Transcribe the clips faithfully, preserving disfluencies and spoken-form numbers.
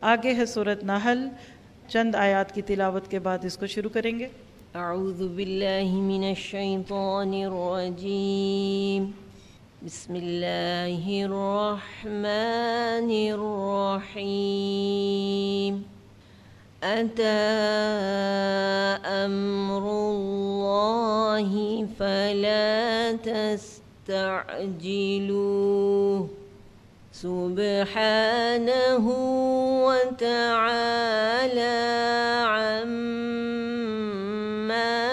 آگے ہے سورۃ نحل، چند آیات کی تلاوت کے بعد اس کو شروع کریں گے۔ اعوذ باللہ من الشیطان الرجیم، بسم اللہ الرحمن الرحیم۔ أتى أمر الله فلا تستعجلوه سبحانه وتعالى عما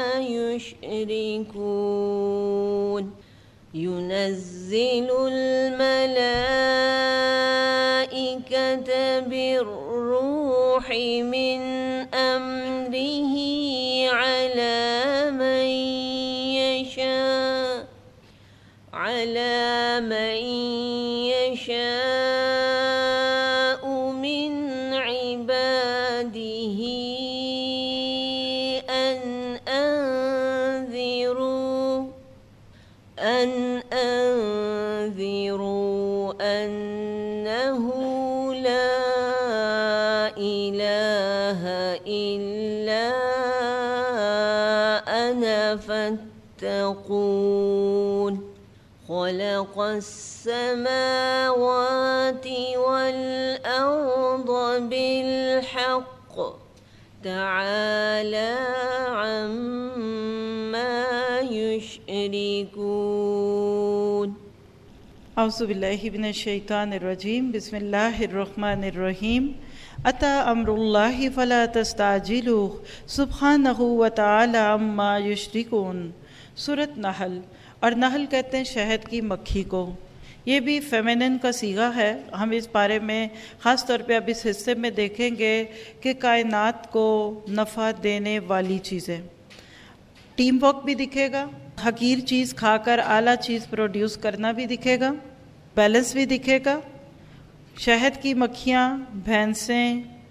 يشركون ينزل الملائكة بالروح من أمره على من يشاء على من يشاء من عباده أن أنذروا أن أنذروا أنه لا إله إلا أنا فاتقون خلق السماوات والأرض بالحق تعالى عما يشركون۔ اعوذ باللہ من الشیطان الرجیم، بسم اللہ الرحمن الرحیم۔ اتی امر اللہ فلا تستعجلوہ سبحانہ وتعالی عما یشرکون۔ سورۃ نحل، اور نحل کہتے ہیں شہد کی مکھی کو، یہ بھی فیمینن کا صیغہ ہے۔ ہم اس بارے میں خاص طور پہ اب اس حصے میں دیکھیں گے کہ کائنات کو نفع دینے والی چیزیں، ٹیم ورک بھی دکھے گا، حقیر چیز کھا کر اعلیٰ چیز پروڈیوس کرنا بھی دکھے گا، بیلنس بھی دکھے گا۔ شہد کی مکھیاں، بھینسیں،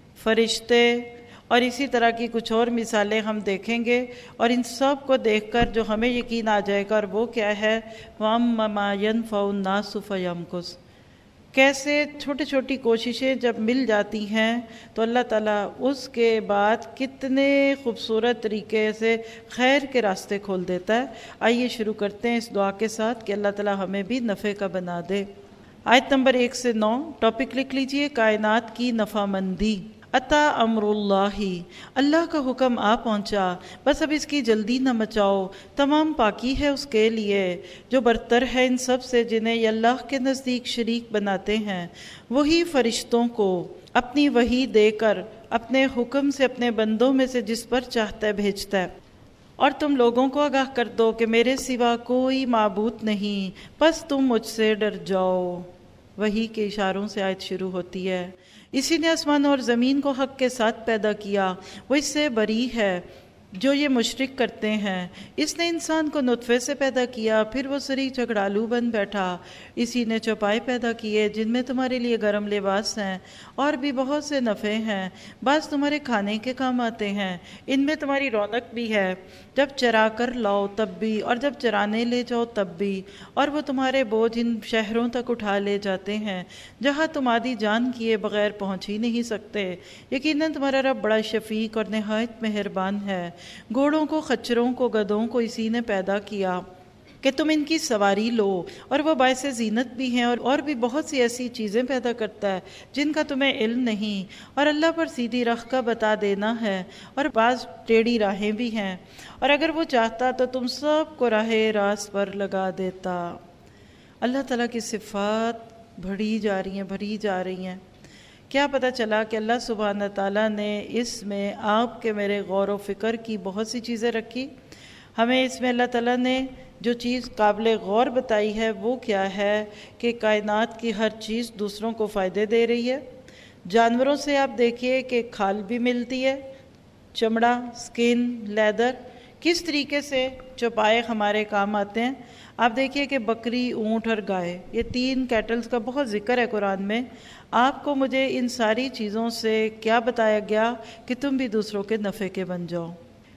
فرشتے اور اسی طرح کی کچھ اور مثالیں ہم دیکھیں گے، اور ان سب کو دیکھ کر جو ہمیں یقین آ جائے گا، اور وہ کیا ہے، وَأَمَّا مَا يَنْفَعُ النَّاسُ فَيَمْكُثُ۔ کیسے چھوٹی چھوٹی کوششیں جب مل جاتی ہیں تو اللہ تعالیٰ اس کے بعد کتنے خوبصورت طریقے سے خیر کے راستے کھول دیتا ہے۔ آئیے شروع کرتے ہیں اس دعا کے ساتھ کہ اللہ تعالیٰ ہمیں بھی نفع کا بنا دے۔ آیت نمبر ایک سے نو، ٹاپک لکھ لیجئے، کائنات کی نفع مندی۔ اتا امر اللہ، اللہ کا حکم آ پہنچا، بس اب اس کی جلدی نہ مچاؤ، تمام پاکی ہے اس کے لیے جو برتر ہے ان سب سے، جنہیں یہ اللہ کے نزدیک شریک بناتے ہیں۔ وہی فرشتوں کو اپنی وحی دے کر اپنے حکم سے اپنے بندوں میں سے جس پر چاہتا ہے بھیجتا ہے۔ اور تم لوگوں کو آگاہ کر دو کہ میرے سوا کوئی معبود نہیں، بس تم مجھ سے ڈر جاؤ۔ وحی کے اشاروں سے آیت شروع ہوتی ہے۔ اسی نے آسمان اور زمین کو حق کے ساتھ پیدا کیا، وہ اس سے بری ہے جو یہ مشرک کرتے ہیں۔ اس نے انسان کو نطفے سے پیدا کیا، پھر وہ سری جھگڑالو بن بیٹھا۔ اسی نے چوپائے پیدا کیے جن میں تمہارے لیے گرم لباس ہیں اور بھی بہت سے نفع ہیں، بعض تمہارے کھانے کے کام آتے ہیں، ان میں تمہاری رونق بھی ہے، جب چرا کر لاؤ تب بھی اور جب چرانے لے جاؤ تب بھی، اور وہ تمہارے بوجھ ان شہروں تک اٹھا لے جاتے ہیں جہاں تم آدھی جان کیے بغیر پہنچ ہی نہیں سکتے۔ یقیناً تمہارا رب بڑا شفیق اور نہایت مہربان ہے۔ گھوڑوں کو، خچروں کو، گدھوں کو اسی نے پیدا کیا کہ تم ان کی سواری لو، اور وہ باعث زینت بھی ہیں، اور اور بھی بہت سی ایسی چیزیں پیدا کرتا ہے جن کا تمہیں علم نہیں، اور اللہ پر سیدھی راہ کا بتا دینا ہے، اور بعض ٹیڑھی راہیں بھی ہیں، اور اگر وہ چاہتا تو تم سب کو راہ راست پر لگا دیتا۔ اللہ تعالیٰ کی صفات بڑھی جا رہی ہیں بڑھی جا رہی ہیں۔ کیا پتہ چلا کہ اللہ سبحانہ تعالیٰ نے اس میں آپ کے میرے غور و فکر کی بہت سی چیزیں رکھی۔ ہمیں اس میں اللہ تعالیٰ نے جو چیز قابل غور بتائی ہے وہ کیا ہے کہ کائنات کی ہر چیز دوسروں کو فائدے دے رہی ہے۔ جانوروں سے آپ دیکھیے کہ کھال بھی ملتی ہے، چمڑا، سکن، لیدر، کس طریقے سے چوپائے ہمارے کام آتے ہیں۔ آپ دیکھیے کہ بکری، اونٹ اور گائے، یہ تین کیٹلز کا بہت ذکر ہے قرآن میں۔ آپ کو مجھے ان ساری چیزوں سے کیا بتایا گیا کہ تم بھی دوسروں کے نفع کے بن جاؤ۔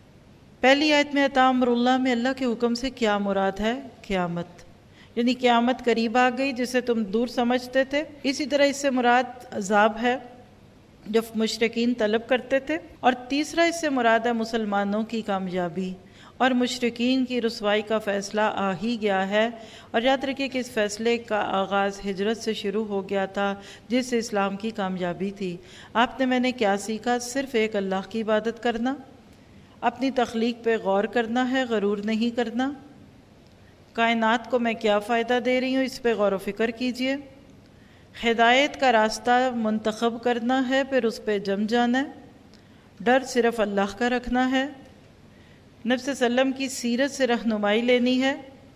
پہلی آیت میں اتا امر اللہ میں اللہ کے حکم سے کیا مراد ہے؟ قیامت، یعنی قیامت قریب آ گئی جسے تم دور سمجھتے تھے۔ اسی طرح اس سے مراد عذاب ہے، جو مشرکین طلب کرتے تھے، اور تیسرا اس سے مراد ہے مسلمانوں کی کامیابی، اور مشرکین کی رسوائی کا فیصلہ آ ہی گیا ہے۔ اور یاد رکھیے کہ اس فیصلے کا آغاز ہجرت سے شروع ہو گیا تھا، جس سے اسلام کی کامیابی تھی۔ آپ نے میں نے کیا سیکھا؟ صرف ایک اللہ کی عبادت کرنا، اپنی تخلیق پہ غور کرنا ہے، غرور نہیں کرنا۔ کائنات کو میں کیا فائدہ دے رہی ہوں، اس پہ غور و فکر کیجئے۔ ہدایت کا راستہ منتخب کرنا ہے، پھر اس پہ جم جانا ہے۔ ڈر صرف اللہ کا رکھنا ہے۔ نبی صلی اللہ علیہ وسلم کی سیرت سے رہنمائی لینی ہے۔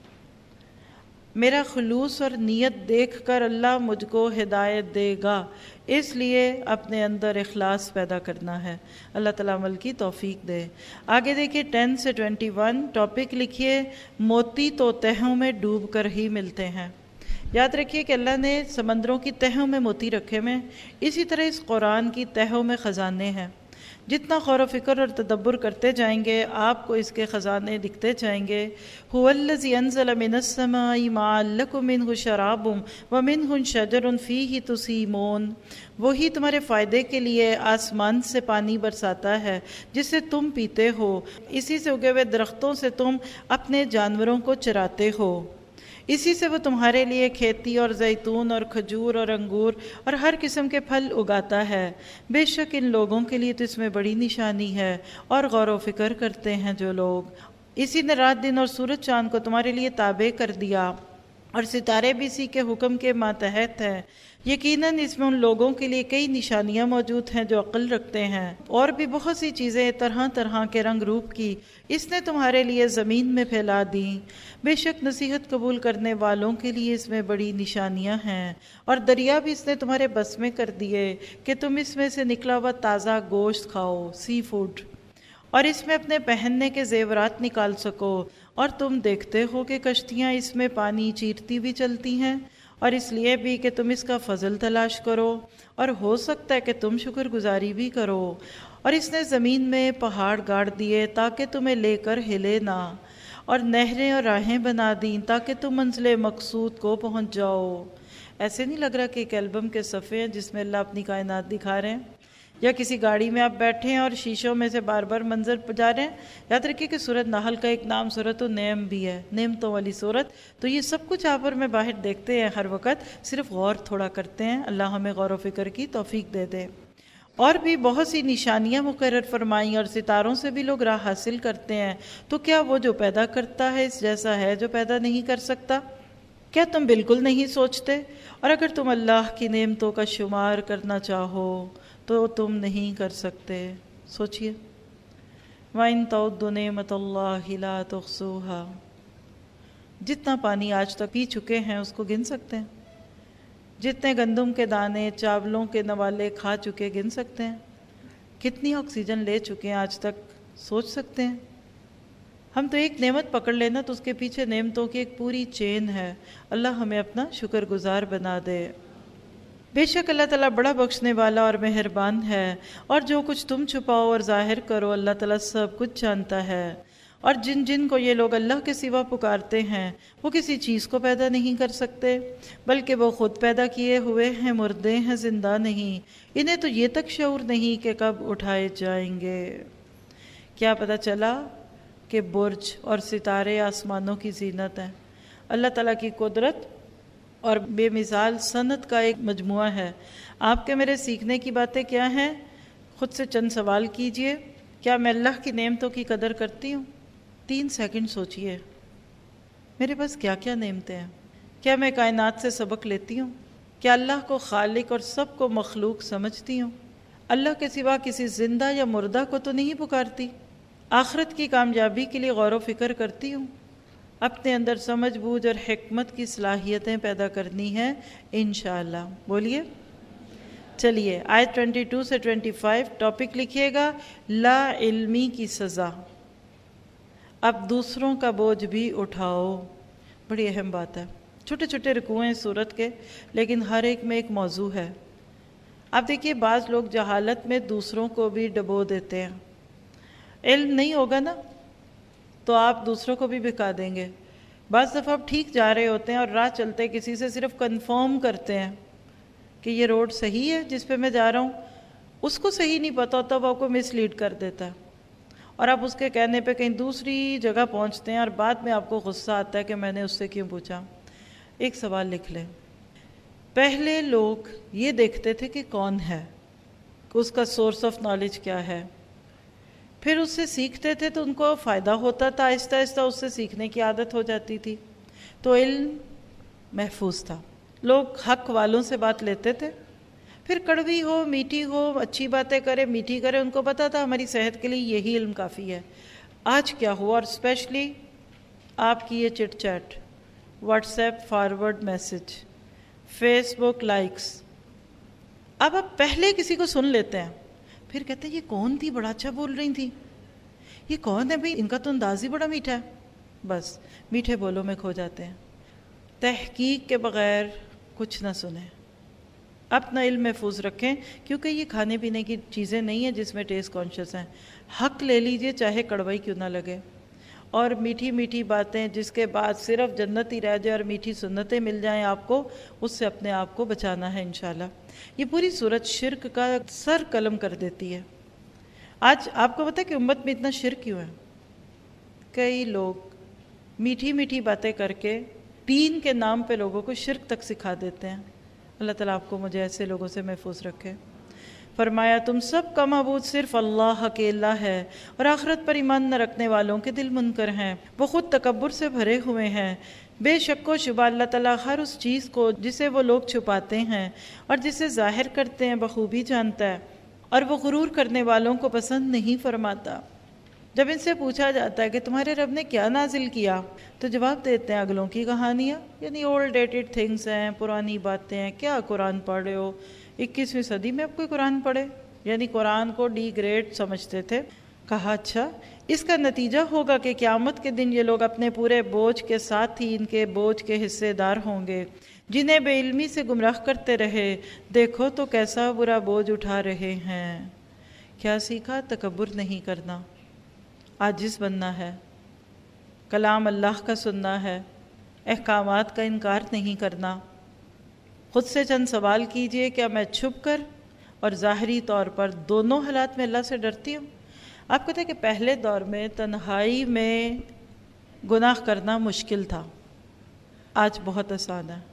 میرا خلوص اور نیت دیکھ کر اللہ مجھ کو ہدایت دے گا، اس لیے اپنے اندر اخلاص پیدا کرنا ہے۔ اللہ تعالیٰ عمل کی توفیق دے۔ آگے دیکھیے ٹین سے ٹوینٹی ون، ٹاپک لکھیے موتی تو تہوں میں ڈوب کر ہی ملتے ہیں۔ یاد رکھیے کہ اللہ نے سمندروں کی تہوں میں موتی رکھے میں، اسی طرح اس قرآن کی تہوں میں خزانے ہیں۔ جتنا غور و فکر اور تدبر کرتے جائیں گے آپ کو اس کے خزانے دکھتے جائیں گے۔ هُوَ الَّذِي أَنزَلَ مِنَ السَّمَاءِ مَاءً لَكُم مِّنْهُ شَرَابٌ وَمِنْهُ شَجَرٌ فِيهِ تُسِيمُونَ، وہی تمہارے فائدے کے لیے آسمان سے پانی برساتا ہے جس سے تم پیتے ہو، اسی سے اگے ہوئے درختوں سے تم اپنے جانوروں کو چراتے ہو، اسی سے وہ تمہارے لیے کھیتی اور زیتون اور کھجور اور انگور اور ہر قسم کے پھل اگاتا ہے۔ بے شک ان لوگوں کے لیے تو اس میں بڑی نشانی ہے، اور غور و فکر کرتے ہیں جو لوگ۔ اسی نے رات دن اور سورج چاند کو تمہارے لیے تابع کر دیا، اور ستارے بھی اسی کے حکم کے ماتحت ہیں۔ یقیناً اس میں ان لوگوں کے لیے کئی نشانیاں موجود ہیں جو عقل رکھتے ہیں، اور بھی بہت سی چیزیں طرح طرح کے رنگ روپ کی اس نے تمہارے لیے زمین میں پھیلا دیں۔ بے شک نصیحت قبول کرنے والوں کے لیے اس میں بڑی نشانیاں ہیں، اور دریا بھی اس نے تمہارے بس میں کر دیے کہ تم اس میں سے نکلا ہوا تازہ گوشت کھاؤ، سی فوڈ، اور اس میں اپنے پہننے کے زیورات نکال سکو، اور تم دیکھتے ہو کہ کشتیاں اس میں پانی چیرتی بھی چلتی ہیں، اور اس لیے بھی کہ تم اس کا فضل تلاش کرو، اور ہو سکتا ہے کہ تم شکر گزاری بھی کرو۔ اور اس نے زمین میں پہاڑ گاڑ دیے تاکہ تمہیں لے کر ہلے نہ، اور نہریں اور راہیں بنا دیں تاکہ تم منزل مقصود کو پہنچ جاؤ۔ ایسے نہیں لگ رہا کہ ایک البم کے صفحے ہیں جس میں اللہ اپنی کائنات دکھا رہے ہیں، یا کسی گاڑی میں آپ بیٹھے ہیں اور شیشوں میں سے بار بار منظر پجا رہے ہیں۔ یاد رکھیے کہ سورۃ نحل کا ایک نام سورۃ النعم بھی ہے، نعمتوں والی سورت۔ تو یہ سب کچھ آپ اور میں باہر دیکھتے ہیں ہر وقت، صرف غور تھوڑا کرتے ہیں۔ اللہ ہمیں غور و فکر کی توفیق دے دے۔ اور بھی بہت سی نشانیاں مقرر فرمائیں، اور ستاروں سے بھی لوگ راہ حاصل کرتے ہیں۔ تو کیا وہ جو پیدا کرتا ہے اس جیسا ہے جو پیدا نہیں کر سکتا؟ کیا تم بالکل نہیں سوچتے؟ اور اگر تم اللہ کی نعمتوں کا شمار کرنا چاہو تو تم نہیں کر سکتے۔ سوچئے، وَإِن تَعُدُّوا نِعْمَتَ اللَّهِ لَا تُحْصُوهَا، جتنا پانی آج تک پی چکے ہیں اس کو گن سکتے ہیں؟ جتنے گندم کے دانے، چاولوں کے نوالے کھا چکے گن سکتے ہیں؟ کتنی آکسیجن لے چکے ہیں آج تک سوچ سکتے ہیں؟ ہم تو ایک نعمت پکڑ لینا تو اس کے پیچھے نعمتوں کی ایک پوری چین ہے۔ اللہ ہمیں اپنا شکر گزار بنا دے۔ بے شک اللہ تعالیٰ بڑا بخشنے والا اور مہربان ہے، اور جو کچھ تم چھپاؤ اور ظاہر کرو اللہ تعالیٰ سب کچھ جانتا ہے۔ اور جن جن کو یہ لوگ اللہ کے سوا پکارتے ہیں وہ کسی چیز کو پیدا نہیں کر سکتے، بلکہ وہ خود پیدا کیے ہوئے ہیں، مردے ہیں، زندہ نہیں۔ انہیں تو یہ تک شعور نہیں کہ کب اٹھائے جائیں گے۔ کیا پتہ چلا کہ برج اور ستارے آسمانوں کی زینت ہیں، اللہ تعالیٰ کی قدرت اور بے مثال صنعت کا ایک مجموعہ ہے۔ آپ کے میرے سیکھنے کی باتیں کیا ہیں؟ خود سے چند سوال کیجئے۔ کیا میں اللہ کی نعمتوں کی قدر کرتی ہوں؟ تین سیکنڈ سوچئے، میرے پاس کیا کیا نعمتیں ہیں؟ کیا میں کائنات سے سبق لیتی ہوں؟ کیا اللہ کو خالق اور سب کو مخلوق سمجھتی ہوں؟ اللہ کے سوا کسی زندہ یا مردہ کو تو نہیں پکارتی؟ آخرت کی کامیابی کے لیے غور و فکر کرتی ہوں؟ اپنے اندر سمجھ بوجھ اور حکمت کی صلاحیتیں پیدا کرنی ہیں انشاءاللہ۔ بولیے۔ چلیے آیت ٹوینٹی ٹو سے ٹوینٹی فائیو، ٹاپک لکھیے گا لا علمی کی سزا۔ اب دوسروں کا بوجھ بھی اٹھاؤ، بڑی اہم بات ہے۔ چھوٹے چھوٹے رکوع ہیں سورت کے، لیکن ہر ایک میں ایک موضوع ہے۔ اب دیکھیے بعض لوگ جہالت میں دوسروں کو بھی ڈبو دیتے ہیں۔ علم نہیں ہوگا نا تو آپ دوسروں کو بھی بھکا دیں گے۔ بعض دفعہ آپ ٹھیک جا رہے ہوتے ہیں اور راہ چلتے کسی سے صرف کنفرم کرتے ہیں کہ یہ روڈ صحیح ہے جس پہ میں جا رہا ہوں، اس کو صحیح نہیں پتہ ہوتا، وہ آپ کو مس لیڈ کر دیتا ہے، اور آپ اس کے کہنے پہ کہیں دوسری جگہ پہنچتے ہیں اور بعد میں آپ کو غصہ آتا ہے کہ میں نے اس سے کیوں پوچھا۔ ایک سوال لکھ لیں، پہلے لوگ یہ دیکھتے تھے کہ کون ہے، کہ اس کا سورس آف نالج کیا ہے، پھر اس سے سیکھتے تھے تو ان کو فائدہ ہوتا تھا، آہستہ آہستہ اس سے سیکھنے کی عادت ہو جاتی تھی، تو علم محفوظ تھا۔ لوگ حق والوں سے بات لیتے تھے، پھر کڑوی ہو میٹھی ہو، اچھی باتیں کرے میٹھی کرے، ان کو پتا تھا ہماری صحت کے لیے یہی علم کافی ہے۔ آج کیا ہوا، اور اسپیشلی آپ کی یہ chit chat, WhatsApp forward message, Facebook likes, اب آپ پہلے کسی کو سن لیتے ہیں، پھر کہتے ہیں یہ کون تھی، بڑا اچھا بول رہی تھی، یہ کون ہے بھئی، ان کا تو انداز ہی بڑا میٹھا ہے، بس میٹھے بولوں میں کھو جاتے ہیں۔ تحقیق کے بغیر کچھ نہ سنیں، اپنا علم محفوظ رکھیں، کیونکہ یہ کھانے پینے کی چیزیں نہیں ہیں جس میں ٹیسٹ کانشیس ہیں۔ حق لے لیجئے چاہے کڑوائی کیوں نہ لگے، اور میٹھی میٹھی باتیں جس کے بعد صرف جنت ہی رہ جائے اور میٹھی سنتیں مل جائیں آپ کو، اس سے اپنے آپ کو بچانا ہے انشاءاللہ۔ یہ پوری صورت شرک کا سر قلم کر دیتی ہے۔ آج آپ کو پتہ ہے کہ امت میں اتنا شرک کیوں ہے؟ کئی لوگ میٹھی میٹھی باتیں کر کے دین کے نام پہ لوگوں کو شرک تک سکھا دیتے ہیں۔ اللہ تعالیٰ آپ کو مجھے ایسے لوگوں سے محفوظ رکھے۔ فرمایا تم سب کا معبود صرف اللہ اکیلا ہے، اور آخرت پر ایمان نہ رکھنے والوں کے دل منکر ہیں، وہ خود تکبر سے بھرے ہوئے ہیں۔ بے شک و شبہ اللہ تعالیٰ ہر اس چیز کو جسے وہ لوگ چھپاتے ہیں اور جسے ظاہر کرتے ہیں بخوبی جانتا ہے، اور وہ غرور کرنے والوں کو پسند نہیں فرماتا۔ جب ان سے پوچھا جاتا ہے کہ تمہارے رب نے کیا نازل کیا، تو جواب دیتے ہیں اگلوں کی کہانیاں، یعنی اولڈ ڈیٹڈ تھنگس ہیں، پرانی باتیں ہیں، کیا قرآن پڑھ رہے ہو، اکیسویں صدی میں اب کوئی قرآن پڑھے، یعنی قرآن کو ڈی گریڈ سمجھتے تھے۔ کہا اچھا، اس کا نتیجہ ہوگا کہ قیامت کے دن یہ لوگ اپنے پورے بوجھ کے ساتھ ہی ان کے بوجھ کے حصے دار ہوں گے، جنہیں بے علمی سے گمراہ کرتے رہے، دیکھو تو کیسا برا بوجھ اٹھا رہے ہیں۔ کیا سیکھا؟ تکبر نہیں کرنا، عاجز بننا ہے، کلام اللہ کا سننا ہے، احکامات کا انکار نہیں کرنا۔ خود سے چند سوال کیجئے، کیا میں چھپ کر اور ظاہری طور پر دونوں حالات میں اللہ سے ڈرتی ہوں؟ آپ کہتے ہیں کہ پہلے دور میں تنہائی میں گناہ کرنا مشکل تھا، آج بہت آسان ہے۔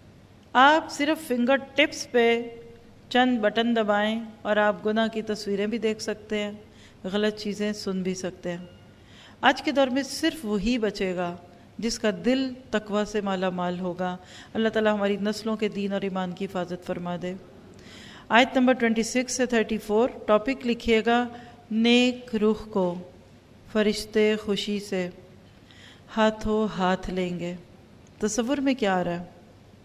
آپ صرف فنگر ٹپس پہ چند بٹن دبائیں اور آپ گناہ کی تصویریں بھی دیکھ سکتے ہیں، غلط چیزیں سن بھی سکتے ہیں۔ آج کے دور میں صرف وہی بچے گا جس کا دل تقوی سے مالا مال ہوگا۔ اللہ تعالیٰ ہماری نسلوں کے دین اور ایمان کی حفاظت فرما دے۔ آیت نمبر چھبیس سے چونتیس، ٹاپک لکھیے گا نیک روح کو فرشتے خوشی سے ہاتھوں ہاتھ لیں گے۔ تصور میں کیا آ رہا ہے؟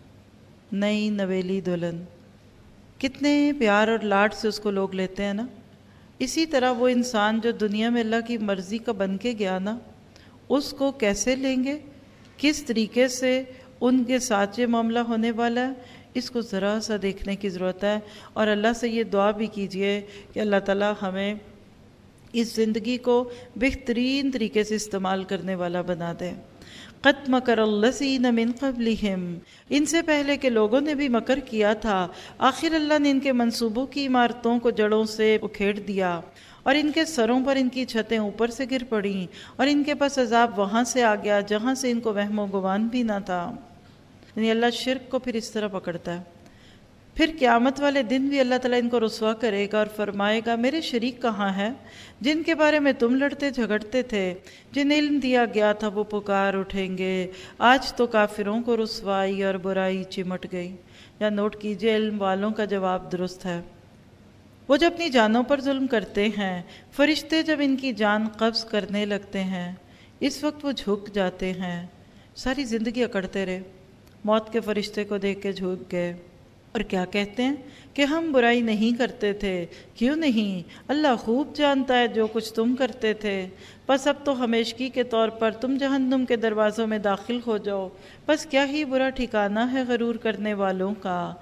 نئی نویلی دلہن، کتنے پیار اور لاڈ سے اس کو لوگ لیتے ہیں نا۔ اسی طرح وہ انسان جو دنیا میں اللہ کی مرضی کا بن کے گیا نا، اس کو کیسے لیں گے، کس طریقے سے ان کے ساتھ یہ معاملہ ہونے والا ہے، اس کو ذرا سا دیکھنے کی ضرورت ہے۔ اور اللہ سے یہ دعا بھی کیجئے کہ اللہ تعالیٰ ہمیں اس زندگی کو بہترین طریقے سے استعمال کرنے والا بنا دے۔ قد مکر الذین من قبلہم، ان سے پہلے کے لوگوں نے بھی مکر کیا تھا، آخر اللہ نے ان کے منصوبوں کی عمارتوں کو جڑوں سے اکھیڑ دیا، اور ان کے سروں پر ان کی چھتیں اوپر سے گر پڑیں، اور ان کے پاس عذاب وہاں سے آ گیا جہاں سے ان کو وہم و گمان بھی نہ تھا۔ یعنی اللہ شرک کو پھر اس طرح پکڑتا ہے۔ پھر قیامت والے دن بھی اللہ تعالیٰ ان کو رسوا کرے گا اور فرمائے گا میرے شریک کہاں ہیں جن کے بارے میں تم لڑتے جھگڑتے تھے، جن علم دیا گیا تھا وہ پکار اٹھیں گے، آج تو کافروں کو رسوائی اور برائی چمٹ گئی۔ یا نوٹ کیجئے علم والوں کا جواب درست ہے۔ وہ جو اپنی جانوں پر ظلم کرتے ہیں، فرشتے جب ان کی جان قبض کرنے لگتے ہیں، اس وقت وہ جھک جاتے ہیں۔ ساری زندگی اکڑتے رہے، موت کے فرشتے کو دیکھ کے جھک گئے، اور کیا کہتے ہیں کہ ہم برائی نہیں کرتے تھے۔ کیوں نہیں؟ اللہ خوب جانتا ہے جو کچھ تم کرتے تھے، بس اب تو ہمیشگی کے طور پر تم جہنم کے دروازوں میں داخل ہو جاؤ، بس کیا ہی برا ٹھکانہ ہے غرور کرنے والوں کا۔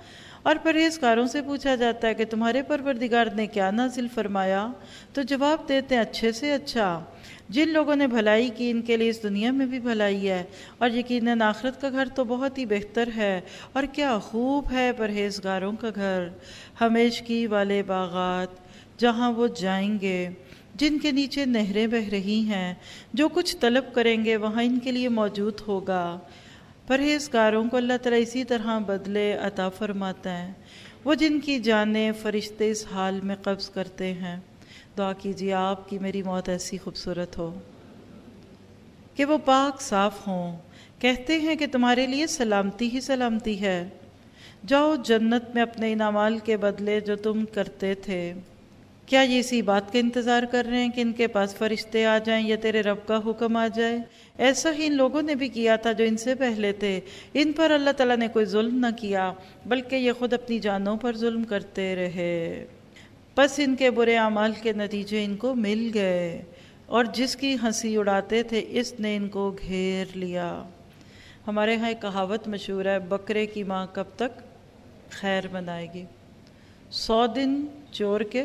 اور پرہیزگاروں سے پوچھا جاتا ہے کہ تمہارے پروردگار نے کیا نازل فرمایا، تو جواب دیتے ہیں اچھے سے اچھا، جن لوگوں نے بھلائی کی ان کے لیے اس دنیا میں بھی بھلائی ہے، اور یقیناً آخرت کا گھر تو بہت ہی بہتر ہے، اور کیا خوب ہے پرہیزگاروں کا گھر، ہمیشگی والے باغات جہاں وہ جائیں گے، جن کے نیچے نہریں بہہ رہی ہیں، جو کچھ طلب کریں گے وہاں ان کے لیے موجود ہوگا۔ پرہیزگاروں کو اللہ تعالیٰ اسی طرح بدلے عطا فرماتا ہے، وہ جن کی جانیں فرشتے اس حال میں قبض کرتے ہیں۔ دعا کیجیے آپ کی میری موت ایسی خوبصورت ہو کہ وہ پاک صاف ہوں، کہتے ہیں کہ تمہارے لیے سلامتی ہی سلامتی ہے، جاؤ جنت میں اپنے انعمال کے بدلے جو تم کرتے تھے۔ کیا یہ اسی بات کا انتظار کر رہے ہیں کہ ان کے پاس فرشتے آ جائیں یا تیرے رب کا حکم آ جائے؟ ایسا ہی ان لوگوں نے بھی کیا تھا جو ان سے پہلے تھے، ان پر اللہ تعالیٰ نے کوئی ظلم نہ کیا بلکہ یہ خود اپنی جانوں پر ظلم کرتے رہے، پس ان کے برے اعمال کے نتیجے ان کو مل گئے، اور جس کی ہنسی اڑاتے تھے اس نے ان کو گھیر لیا۔ ہمارے ہاں ایک کہاوت مشہور ہے، بکرے کی ماں کب تک خیر منائے گی؟ سو دن چور کے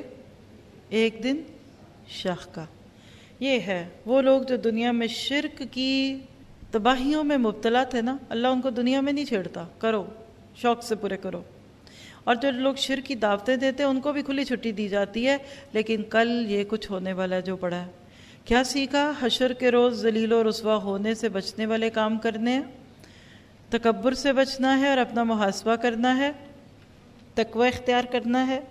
ایک دن شاہ کا۔ یہ ہے وہ لوگ جو دنیا میں شرک کی تباہیوں میں مبتلا تھے نا، اللہ ان کو دنیا میں نہیں چھیڑتا، کرو شوق سے پورے کرو، اور جو لوگ شرک کی دعوتیں دیتے ہیں ان کو بھی کھلی چھٹی دی جاتی ہے، لیکن کل یہ کچھ ہونے والا ہے جو پڑا ہے۔ کیا سیکھا؟ حشر کے روز ذلیل و رسوا ہونے سے بچنے والے کام کرنے ہیں، تکبر سے بچنا ہے اور اپنا محاسبہ کرنا ہے، تقوی اختیار کرنا ہے،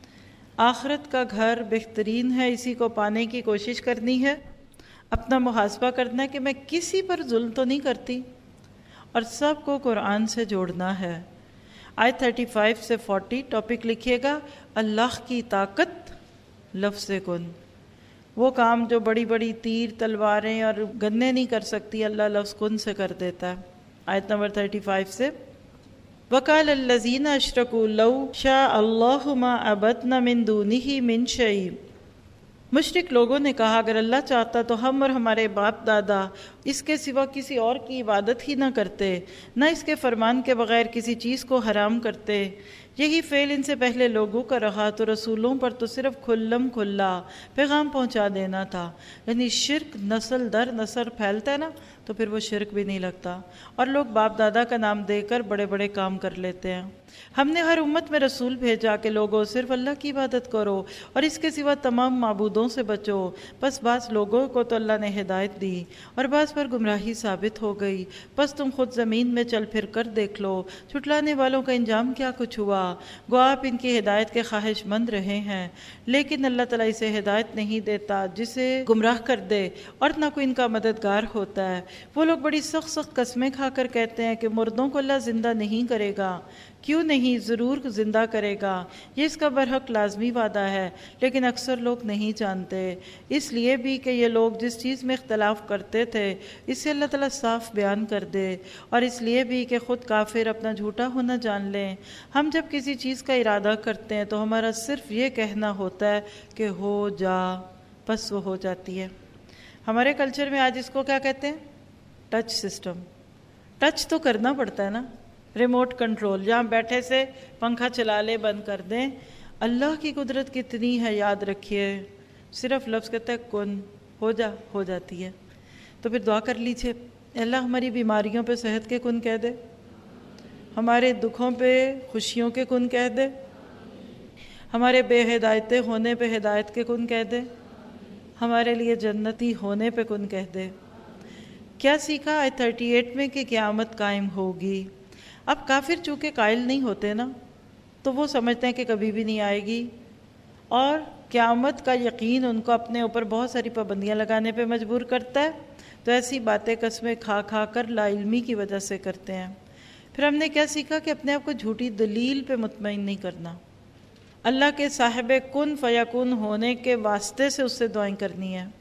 آخرت کا گھر بہترین ہے، اسی کو پانے کی کوشش کرنی ہے، اپنا محاسبہ کرنا ہے کہ میں کسی پر ظلم تو نہیں کرتی، اور سب کو قرآن سے جوڑنا ہے۔ آیت تھرٹی فائیو سے فورٹی ٹاپک لکھیے گا، اللہ کی طاقت لفظ کن۔ وہ کام جو بڑی بڑی تیر تلواریں اور گنے نہیں کر سکتی، اللہ لفظ کن سے کر دیتا ہے۔ آیت نمبر تھرٹی فائیو سے وَقَالَ الَّذِينَ أَشْرَكُوا لَوْ شَاءَ اللَّهُ مَا عَبَدْنَا مِن دُونِهِ مِن شَيْءٍ۔ مشرک لوگوں نے کہا اگر اللہ چاہتا تو ہم اور ہمارے باپ دادا اس کے سوا کسی اور کی عبادت ہی نہ کرتے، نہ اس کے فرمان کے بغیر کسی چیز کو حرام کرتے۔ یہی فعل ان سے پہلے لوگوں کا رہا تو رسولوں پر تو صرف کھلم کھلا پیغام پہنچا دینا تھا۔ یعنی شرک نسل در نسل پھیلتا ہے نا تو پھر وہ شرک بھی نہیں لگتا، اور لوگ باپ دادا کا نام دے کر بڑے بڑے کام کر لیتے ہیں۔ ہم نے ہر امت میں رسول بھیجا کہ لوگوں صرف اللہ کی عبادت کرو اور اس کے سوا تمام معبودوں سے بچو، بس بعض لوگوں کو تو اللہ نے ہدایت دی اور بعض پر گمراہی ثابت ہو گئی، بس تم خود زمین میں چل پھر کر دیکھ لو جھٹلانے والوں کا انجام کیا کچھ ہوا۔ گو آپ ان کی ہدایت کے خواہش مند رہے ہیں، لیکن اللہ تعالیٰ اسے ہدایت نہیں دیتا جسے گمراہ کر دے، اور نہ کوئی ان کا مددگار ہوتا ہے۔ وہ لوگ بڑی سخت سخت قسمیں کھا کر کہتے ہیں کہ مردوں کو اللہ زندہ نہیں کرے گا۔ کیوں نہیں، ضرور زندہ کرے گا، یہ اس کا برحق لازمی وعدہ ہے، لیکن اکثر لوگ نہیں جانتے۔ اس لیے بھی کہ یہ لوگ جس چیز میں اختلاف کرتے تھے اسے اللہ تعالیٰ صاف بیان کر دے، اور اس لیے بھی کہ خود کافر اپنا جھوٹا ہونا جان لیں۔ ہم جب کسی چیز کا ارادہ کرتے ہیں تو ہمارا صرف یہ کہنا ہوتا ہے کہ ہو جا، بس وہ ہو جاتی ہے۔ ہمارے کلچر میں آج اس کو کیا کہتے ہیں؟ Touch system. ٹچ تو کرنا پڑتا ہے نا، ریموٹ کنٹرول، جہاں بیٹھے سے پنکھا چلا لے بند کر دیں۔ اللہ کی قدرت کتنی ہے یاد رکھیے، صرف لفظ کہتا ہے کن، ہو جا، ہو جاتی ہے۔ تو پھر دعا کر لیجیے، اللہ ہماری بیماریوں پہ صحت کے کن کہہ دے، ہمارے دکھوں پہ خوشیوں کے کن کہہ دے، ہمارے بے ہدایتیں ہونے پہ ہدایت کے کن کہہ دے، ہمارے لیے جنتی ہونے پہ کن کہہ دے۔ کیا سیکھا آیت تھرٹی ایٹ میں کہ قیامت قائم ہوگی؟ اب کافر چونکہ قائل نہیں ہوتے نا تو وہ سمجھتے ہیں کہ کبھی بھی نہیں آئے گی، اور قیامت کا یقین ان کو اپنے اوپر بہت ساری پابندیاں لگانے پہ مجبور کرتا ہے، تو ایسی باتیں قسمیں کھا کھا کر لا علمی کی وجہ سے کرتے ہیں۔ پھر ہم نے کیا سیکھا کہ اپنے آپ کو جھوٹی دلیل پہ مطمئن نہیں کرنا، اللہ کے صاحب کن فیکون ہونے کے واسطے سے اس سے دعائیں کرنی ہیں،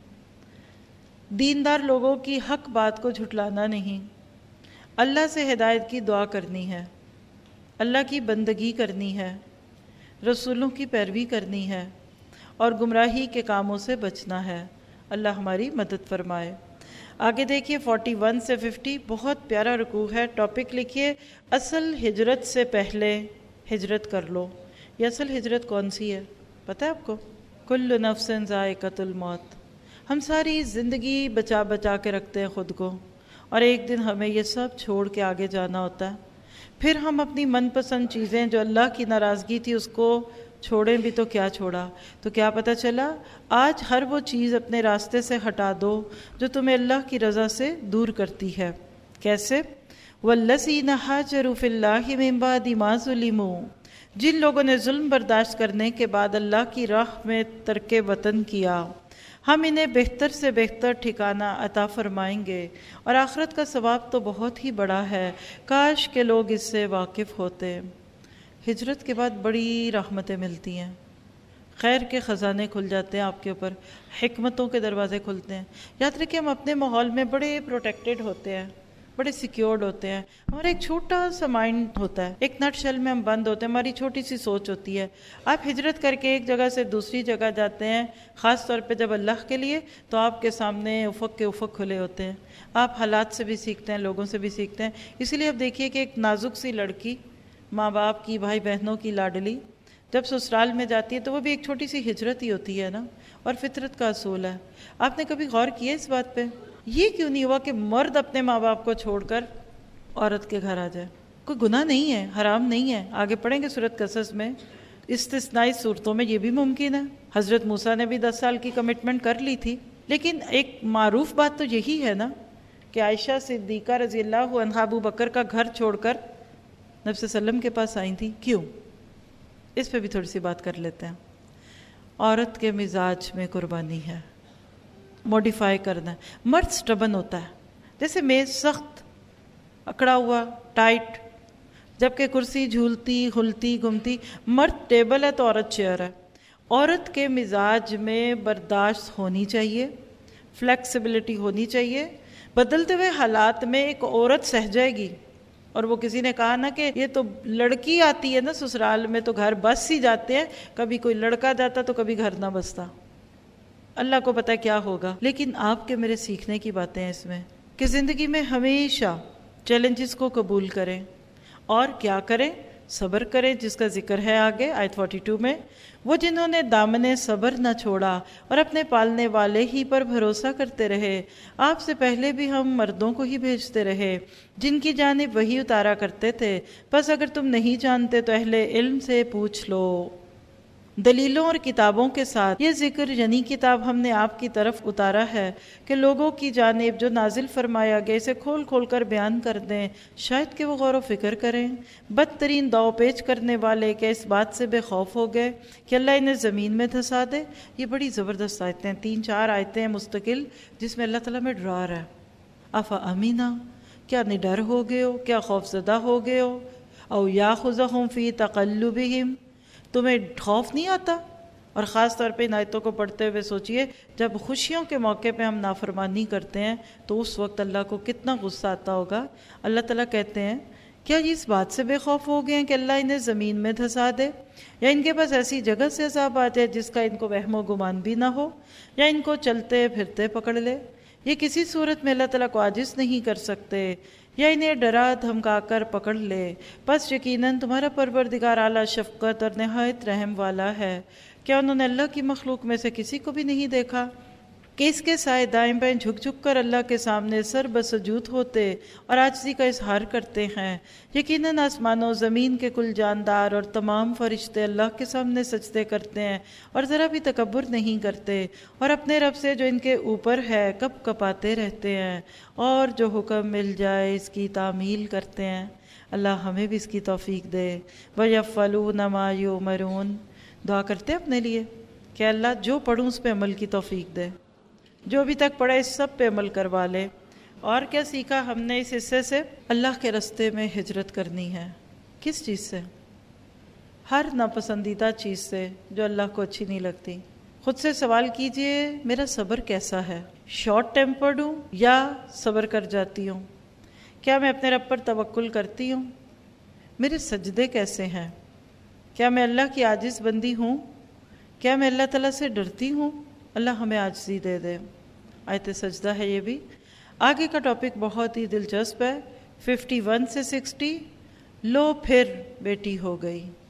دیندار لوگوں کی حق بات کو جھٹلانا نہیں، اللہ سے ہدایت کی دعا کرنی ہے، اللہ کی بندگی کرنی ہے، رسولوں کی پیروی کرنی ہے، اور گمراہی کے کاموں سے بچنا ہے۔ اللہ ہماری مدد فرمائے۔ آگے دیکھیے فورٹی ون سے ففٹی، بہت پیارا رکوع ہے۔ ٹاپک لکھیے، اصل ہجرت سے پہلے ہجرت کر لو. یہ اصل ہجرت کون سی ہے پتہ ہے آپ کو؟ کل نفس ذائقۃ الموت. ہم ساری زندگی بچا بچا کے رکھتے ہیں خود کو، اور ایک دن ہمیں یہ سب چھوڑ کے آگے جانا ہوتا ہے. پھر ہم اپنی من پسند چیزیں جو اللہ کی ناراضگی تھی اس کو چھوڑیں بھی تو کیا چھوڑا. تو کیا پتہ چلا؟ آج ہر وہ چیز اپنے راستے سے ہٹا دو جو تمہیں اللہ کی رضا سے دور کرتی ہے. کیسے؟ وَالَّذِينَ هَاجَرُوا فِي اللَّهِ مِن بَعْدِ مَا ظُلِمُوا. جن لوگوں نے ظلم برداشت کرنے کے بعد اللہ کی راہ میں ترک وطن کیا، ہم انہیں بہتر سے بہتر ٹھکانہ عطا فرمائیں گے، اور آخرت کا ثواب تو بہت ہی بڑا ہے. کاش کہ لوگ اس سے واقف ہوتے. ہجرت کے بعد بڑی رحمتیں ملتی ہیں، خیر کے خزانے کھل جاتے ہیں آپ کے اوپر، حکمتوں کے دروازے کھلتے ہیں. یاد رکھیں ہم اپنے ماحول میں بڑے پروٹیکٹڈ ہوتے ہیں، بڑے سیکیورڈ ہوتے ہیں. ہمارا ایک چھوٹا سا مائنڈ ہوتا ہے، ایک نٹ شیل میں ہم بند ہوتے ہیں، ہماری چھوٹی سی سوچ ہوتی ہے. آپ ہجرت کر کے ایک جگہ سے دوسری جگہ جاتے ہیں، خاص طور پہ جب اللہ کے لیے، تو آپ کے سامنے افق کے افق کھلے ہوتے ہیں. آپ حالات سے بھی سیکھتے ہیں، لوگوں سے بھی سیکھتے ہیں. اسی لیے اب دیکھیے کہ ایک نازک سی لڑکی، ماں باپ کی، بھائی بہنوں کی لاڈلی، جب سسرال میں جاتی ہے تو وہ بھی ایک چھوٹی سی ہجرت ہی ہوتی ہے نا، اور فطرت کا اصول ہے. آپ نے کبھی غور کیا اس بات پہ؟ یہ کیوں نہیں ہوا کہ مرد اپنے ماں باپ کو چھوڑ کر عورت کے گھر آ جائے؟ کوئی گناہ نہیں ہے، حرام نہیں ہے. آگے پڑھیں گے سورۃ قصص میں، استثنائی صورتوں میں یہ بھی ممکن ہے. حضرت موسیٰ نے بھی دس سال کی کمٹمنٹ کر لی تھی. لیکن ایک معروف بات تو یہی ہے نا کہ عائشہ صدیقہ رضی اللہ عنہا ابو بکر کا گھر چھوڑ کر نبی صلی اللہ علیہ وسلم کے پاس آئی تھی. کیوں؟ اس پہ بھی تھوڑی سی بات کر لیتے ہیں. عورت کے مزاج میں قربانی ہے، موڈیفائی کرنا ہے. مرد سٹبن ہوتا ہے، جیسے میز سخت اکڑا ہوا ٹائٹ، جبکہ کرسی جھولتی ہلتی گھومتی. مرد ٹیبل ہے تو عورت چیئر ہے. عورت کے مزاج میں برداشت ہونی چاہیے، فلیکسیبلٹی ہونی چاہیے. بدلتے ہوئے حالات میں ایک عورت سہ جائے گی. اور وہ کسی نے کہا نا کہ یہ تو لڑکی آتی ہے نا سسرال میں تو گھر بس ہی جاتے ہیں، کبھی کوئی لڑکا جاتا تو کبھی گھر نہ بستا. اللہ کو پتہ کیا ہوگا. لیکن آپ کے میرے سیکھنے کی باتیں ہیں اس میں کہ زندگی میں ہمیشہ چیلنجز کو قبول کریں اور کیا کریں؟ صبر کریں، جس کا ذکر ہے آگے آیت بائیس میں. وہ جنہوں نے دامن صبر نہ چھوڑا اور اپنے پالنے والے ہی پر بھروسہ کرتے رہے. آپ سے پہلے بھی ہم مردوں کو ہی بھیجتے رہے جن کی جانب وحی اتارا کرتے تھے. بس اگر تم نہیں جانتے تو اہل علم سے پوچھ لو. دلیلوں اور کتابوں کے ساتھ یہ ذکر یعنی کتاب ہم نے آپ کی طرف اتارا ہے کہ لوگوں کی جانب جو نازل فرمایا گیا اسے کھول کھول کر بیان کر دیں، شاید کہ وہ غور و فکر کریں. بدترین داؤ پیچ کرنے والے کیا اس بات سے بے خوف ہو گئے کہ اللہ انہیں زمین میں دھسا دے؟ یہ بڑی زبردست آیتیں ہیں، تین چار آیتیں ہیں مستقل جس میں اللہ تعالیٰ میں ڈرا رہا ہے. افا امینا، کیا نڈر ہو گئے ہو، کیا خوف زدہ ہو گئے ہو؟ او یاخذہم فی تقلبہم، تمہیں خوف نہیں آتا؟ اور خاص طور پہ ان آیتوں کو پڑھتے ہوئے سوچئے جب خوشیوں کے موقع پہ ہم نافرمانی کرتے ہیں تو اس وقت اللہ کو کتنا غصہ آتا ہوگا. اللہ تعالیٰ کہتے ہیں کیا یہ اس بات سے بے خوف ہو گئے ہیں کہ اللہ انہیں زمین میں دھسا دے، یا ان کے پاس ایسی جگہ سے عذاب آ جائے جس کا ان کو وہم و گمان بھی نہ ہو، یا ان کو چلتے پھرتے پکڑ لے؟ یہ کسی صورت میں اللہ تعالیٰ کو عاجز نہیں کر سکتے، یا انہیں ڈرا دھمکا کر پکڑ لے. بس یقیناً تمہارا پروردگار اعلیٰ شفقت اور نہایت رحم والا ہے. کیا انہوں نے اللہ کی مخلوق میں سے کسی کو بھی نہیں دیکھا کہ اس کے سائے دائیں بائیں جھک جھک کر اللہ کے سامنے سر بسجود ہوتے اور عاجزی کا اظہار کرتے ہیں؟ یقیناً آسمان و زمین کے کل جاندار اور تمام فرشتے اللہ کے سامنے سجدے کرتے ہیں اور ذرا بھی تکبر نہیں کرتے، اور اپنے رب سے جو ان کے اوپر ہے کپ کپاتے رہتے ہیں، اور جو حکم مل جائے اس کی تعمیل کرتے ہیں. اللہ ہمیں بھی اس کی توفیق دے. وَيَفْعَلُونَ مَا يُؤْمَرُونَ. دعا کرتے اپنے لیے کہ اللہ جو پڑھوں اس پہ عمل کی توفیق دے، جو ابھی تک پڑھا اس سب پہ عمل کروا لے. اور کیا سیکھا ہم نے اس حصے سے؟ اللہ کے رستے میں ہجرت کرنی ہے. کس چیز سے؟ ہر ناپسندیدہ چیز سے جو اللہ کو اچھی نہیں لگتی. خود سے سوال کیجئے میرا صبر کیسا ہے؟ شارٹ ٹیمپرڈ ہوں یا صبر کر جاتی ہوں؟ کیا میں اپنے رب پر توکل کرتی ہوں؟ میرے سجدے کیسے ہیں؟ کیا میں اللہ کی عاجز بندی ہوں؟ کیا میں اللہ تعالیٰ سے ڈرتی ہوں؟ اللہ ہمیں عاجزی دے دے. آیت سجدہ ہے یہ بھی. آگے کا ٹاپک بہت ہی دلچسپ ہے، ففٹی ون سے سکسٹی. لو پھر بیٹی ہو گئی.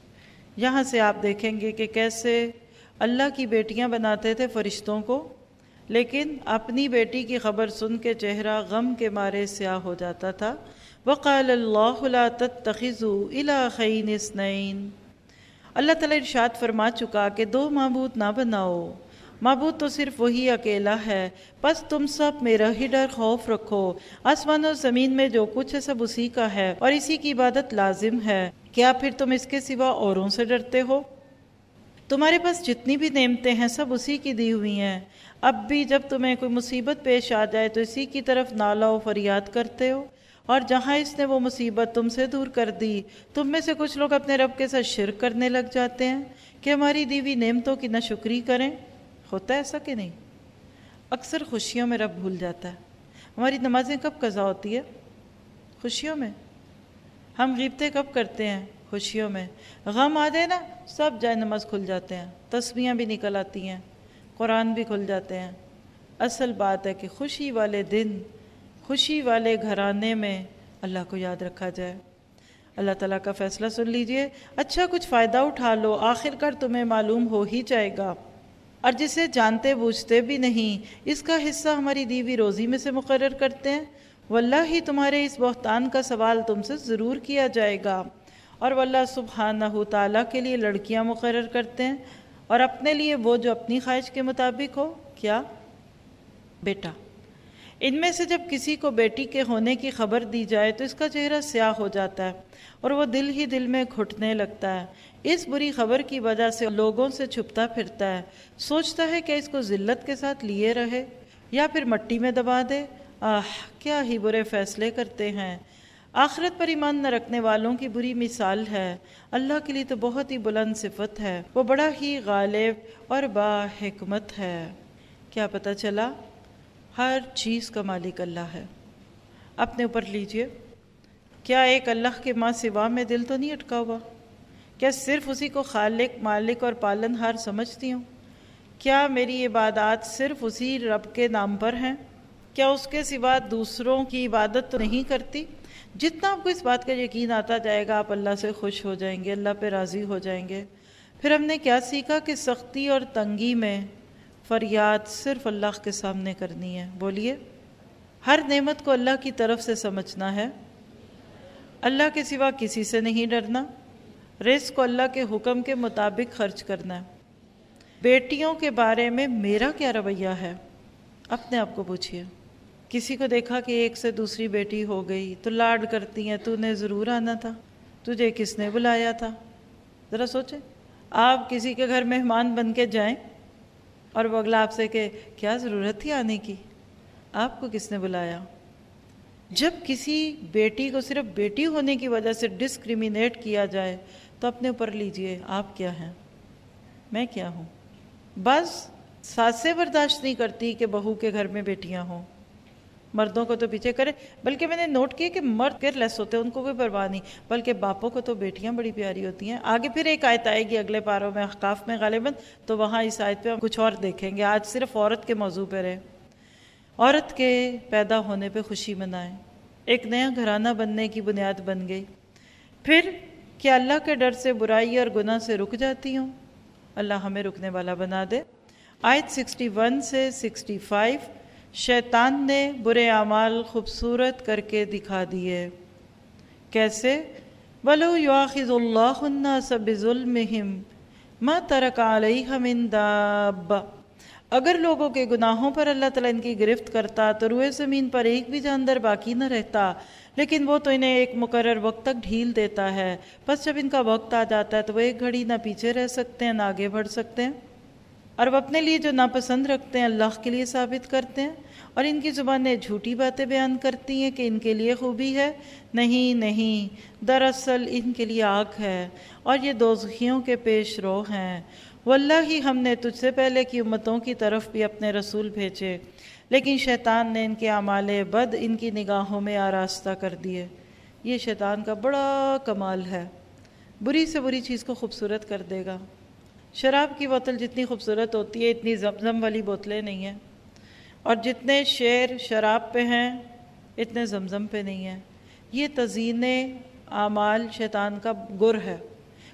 یہاں سے آپ دیکھیں گے کہ کیسے اللہ کی بیٹیاں بناتے تھے فرشتوں کو، لیکن اپنی بیٹی کی خبر سن کے چہرہ غم کے مارے سیاہ ہو جاتا تھا۔ وَقَالَ اللَّهُ لَا تَتَّخِذُوا إِلَٰهَيْنِ اثْنَيْنِ، اللہ تعالیٰ ارشاد فرما چکا کہ دو معبود نہ بناؤ، معبود تو صرف وہی اکیلا ہے، بس تم سب میرا ہی ڈر خوف رکھو، آسمان و زمین میں جو کچھ ہے سب اسی کا ہے اور اسی کی عبادت لازم ہے، کیا پھر تم اس کے سوا اوروں سے ڈرتے ہو؟ تمہارے پاس جتنی بھی نعمتیں ہیں سب اسی کی دی ہوئی ہیں، اب بھی جب تمہیں کوئی مصیبت پیش آ جائے تو اسی کی طرف نالہ و فریاد کرتے ہو، اور جہاں اس نے وہ مصیبت تم سے دور کر دی، تم میں سے کچھ لوگ اپنے رب کے ساتھ شرک کرنے لگ جاتے ہیں کہ ہماری دی ہوئی نعمتوں کی ناشکری کریں۔ ہوتا ہے ایسا کہ نہیں؟ اکثر خوشیوں میں رب بھول جاتا ہے۔ ہماری نمازیں کب قضا ہوتی ہے؟ خوشیوں میں۔ ہم غیبتیں کب کرتے ہیں؟ خوشیوں میں۔ غم آ جائے نا سب جائے نماز کھل جاتے ہیں، تسبیحاں بھی نکل آتی ہیں، قرآن بھی کھل جاتے ہیں۔ اصل بات ہے کہ خوشی والے دن، خوشی والے گھرانے میں اللہ کو یاد رکھا جائے۔ اللہ تعالیٰ کا فیصلہ سن لیجئے، اچھا کچھ فائدہ اٹھا لو، آخر کار تمہیں معلوم ہو ہی جائے گا، اور جسے جانتے بوجھتے بھی نہیں اس کا حصہ ہماری دی ہوئی روزی میں سے مقرر کرتے ہیں، واللہ ہی تمہارے اس بہتان کا سوال تم سے ضرور کیا جائے گا، اور واللہ سبحانہ تعالیٰ کے لیے لڑکیاں مقرر کرتے ہیں اور اپنے لیے وہ جو اپنی خواہش کے مطابق ہو، کیا؟ بیٹا۔ ان میں سے جب کسی کو بیٹی کے ہونے کی خبر دی جائے تو اس کا چہرہ سیاہ ہو جاتا ہے اور وہ دل ہی دل میں گھٹنے لگتا ہے، اس بری خبر کی وجہ سے لوگوں سے چھپتا پھرتا ہے، سوچتا ہے کہ اس کو ذلت کے ساتھ لیے رہے یا پھر مٹی میں دبا دے۔ آہ کیا ہی برے فیصلے کرتے ہیں، آخرت پر ایمان نہ رکھنے والوں کی بری مثال ہے۔ اللہ کے لیے تو بہت ہی بلند صفت ہے، وہ بڑا ہی غالب اور با حکمت ہے۔ کیا پتہ چلا؟ ہر چیز کا مالک اللہ ہے۔ اپنے اوپر لیجئے، کیا ایک اللہ کے ماں سوا میں دل تو نہیں اٹکا ہوا؟ کیا صرف اسی کو خالق، مالک اور پالن ہار سمجھتی ہوں؟ کیا میری عبادات صرف اسی رب کے نام پر ہیں؟ کیا اس کے سوا دوسروں کی عبادت تو نہیں کرتی؟ جتنا آپ کو اس بات کا یقین آتا جائے گا آپ اللہ سے خوش ہو جائیں گے، اللہ پہ راضی ہو جائیں گے۔ پھر ہم نے کیا سیکھا کہ سختی اور تنگی میں فریاد صرف اللہ کے سامنے کرنی ہے۔ بولیے، ہر نعمت کو اللہ کی طرف سے سمجھنا ہے، اللہ کے سوا کسی سے نہیں ڈرنا، رزق کو اللہ کے حکم کے مطابق خرچ کرنا ہے۔ بیٹیوں کے بارے میں میرا کیا رویہ ہے؟ اپنے آپ کو پوچھئے۔ کسی کو دیکھا کہ ایک سے دوسری بیٹی ہو گئی تو لاڈ کرتی ہیں، تو نے ضرور آنا تھا، تجھے کس نے بلایا تھا؟ ذرا سوچیں، آپ کسی کے گھر مہمان بن کے جائیں اور وہ اگلا آپ سے کہ کیا ضرورت تھی آنے کی، آپ کو کس نے بلایا؟ جب کسی بیٹی کو صرف بیٹی ہونے کی وجہ سے ڈسکریمنیٹ کیا جائے تو اپنے اوپر لیجئے، آپ کیا ہیں، میں کیا ہوں؟ بس ساسیں برداشت نہیں کرتی کہ بہو کے گھر میں بیٹیاں ہوں، مردوں کو تو پیچھے کرے، بلکہ میں نے نوٹ کیا کہ مرد کیئر لیس ہوتے ہیں، ان کو کوئی پرواہ نہیں، بلکہ باپوں کو تو بیٹیاں بڑی پیاری ہوتی ہیں۔ آگے پھر ایک آیت آئے گی اگلے پاروں میں، احقاف میں غالباً، تو وہاں اس آیت پہ ہم کچھ اور دیکھیں گے۔ آج صرف عورت کے موضوع پہ رہے۔ عورت کے پیدا ہونے پہ خوشی منائیں، ایک نیا گھرانہ بننے کی بنیاد بن گئی۔ پھر کیا اللہ کے ڈر سے برائی اور گناہ سے رک جاتی ہوں؟ اللہ ہمیں رکنے والا بنا دے۔ آیت سکسٹی ون سے سکسٹی فائیو، شیطان نے برے اعمال خوبصورت کر کے دکھا دیے۔ کیسے؟ وَلَوْ يُؤَاخِذُ اللَّهُ النَّاسَ بِظُلْمِهِمْ مَا تَرَكَ عَلَيْهَا مِن دَابَّةٍ، اگر لوگوں کے گناہوں پر اللہ تعالیٰ ان کی گرفت کرتا تو روئے زمین پر ایک بھی جاندار باقی نہ رہتا، لیکن وہ تو انہیں ایک مقرر وقت تک ڈھیل دیتا ہے، پس جب ان کا وقت آ جاتا ہے تو وہ ایک گھڑی نہ پیچھے رہ سکتے ہیں نہ آگے بڑھ سکتے ہیں، اور وہ اپنے لیے جو ناپسند رکھتے ہیں اللہ کے لیے ثابت کرتے ہیں، اور ان کی زبانیں جھوٹی باتیں بیان کرتی ہیں کہ ان کے لیے خوبی ہے، نہیں نہیں، دراصل ان کے لیے آگ ہے اور یہ دوزخیوں کے پیش رو ہیں۔ واللہ ہی ہم نے تجھ سے پہلے کی امتوں کی طرف بھی اپنے رسول بھیجے، لیکن شیطان نے ان کے اعمال بد ان کی نگاہوں میں آراستہ کر دیے۔ یہ شیطان کا بڑا کمال ہے، بری سے بری چیز کو خوبصورت کر دے گا۔ شراب کی بوتل جتنی خوبصورت ہوتی ہے اتنی زمزم والی بوتلیں نہیں ہیں، اور جتنے شعر شراب پہ ہیں اتنے زمزم پہ نہیں ہیں۔ یہ تزیین اعمال شیطان کا گر ہے،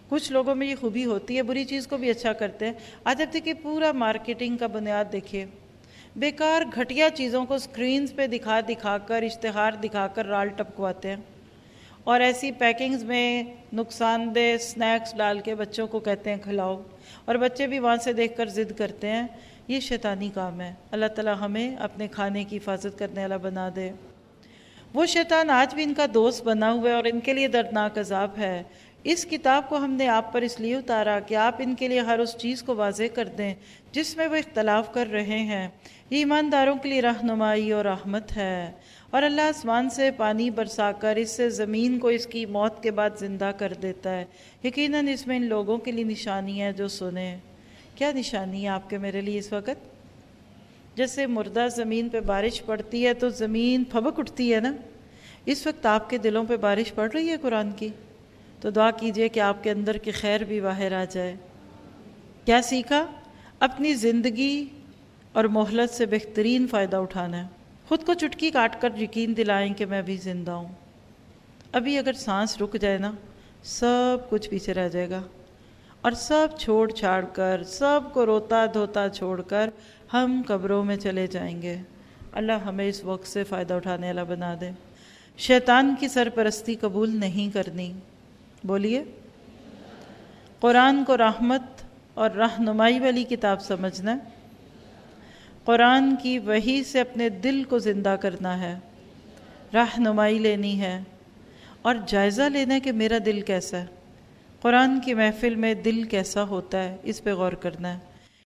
کچھ لوگوں میں یہ خوبی ہوتی ہے، بری چیز کو بھی اچھا کرتے ہیں۔ آج اب دیکھیے پورا مارکیٹنگ کا بنیاد دیکھیے، بیکار گھٹیا چیزوں کو سکرینز پہ دکھا دکھا کر، اشتہار دکھا کر رال ٹپکواتے ہیں، اور ایسی پیکنگز میں نقصان دہ سنیکس ڈال کے بچوں کو کہتے ہیں کھلاؤ، اور بچے بھی وہاں سے دیکھ کر ضد کرتے ہیں۔ یہ شیطانی کام ہے۔ اللہ تعالیٰ ہمیں اپنے کھانے کی حفاظت کرنے والا بنا دے۔ وہ شیطان آج بھی ان کا دوست بنا ہوا ہے اور ان کے لیے دردناک عذاب ہے۔ اس کتاب کو ہم نے آپ پر اس لیے اتارا کہ آپ ان کے لیے ہر اس چیز کو واضح کر دیں جس میں وہ اختلاف کر رہے ہیں۔ یہ ایمانداروں کے لیے رہنمائی اور رحمت ہے۔ اور اللہ آسمان سے پانی برسا کر اس سے زمین کو اس کی موت کے بعد زندہ کر دیتا ہے۔ یقیناً اس میں ان لوگوں کے لیے نشانی ہے جو سنیں۔ کیا نشانی ہے آپ کے میرے لیے اس وقت؟ جیسے مردہ زمین پہ بارش پڑتی ہے تو زمین پھبک اٹھتی ہے نا، اس وقت آپ کے دلوں پہ بارش پڑ رہی ہے قرآن کی، تو دعا کیجئے کہ آپ کے اندر کی خیر بھی باہر آ جائے۔ کیا سیکھا؟ اپنی زندگی اور مہلت سے بہترین فائدہ اٹھانا ہے۔ خود کو چٹکی کاٹ کر یقین دلائیں کہ میں بھی زندہ ہوں۔ ابھی اگر سانس رک جائے نا، سب کچھ پیچھے رہ جائے گا، اور سب چھوڑ چھاڑ کر، سب کو روتا دھوتا چھوڑ کر ہم قبروں میں چلے جائیں گے۔ اللہ ہمیں اس وقت سے فائدہ اٹھانے والا بنا دے۔ شیطان کی سرپرستی قبول نہیں کرنی، بولیے۔ قرآن کو رحمت اور رہنمائی والی کتاب سمجھنا ہے، قرآن کی وحی سے اپنے دل کو زندہ کرنا ہے، رہنمائی لینی ہے، اور جائزہ لینا ہے کہ میرا دل کیسا ہے، قرآن کی محفل میں دل کیسا ہوتا ہے، اس پہ غور کرنا ہے۔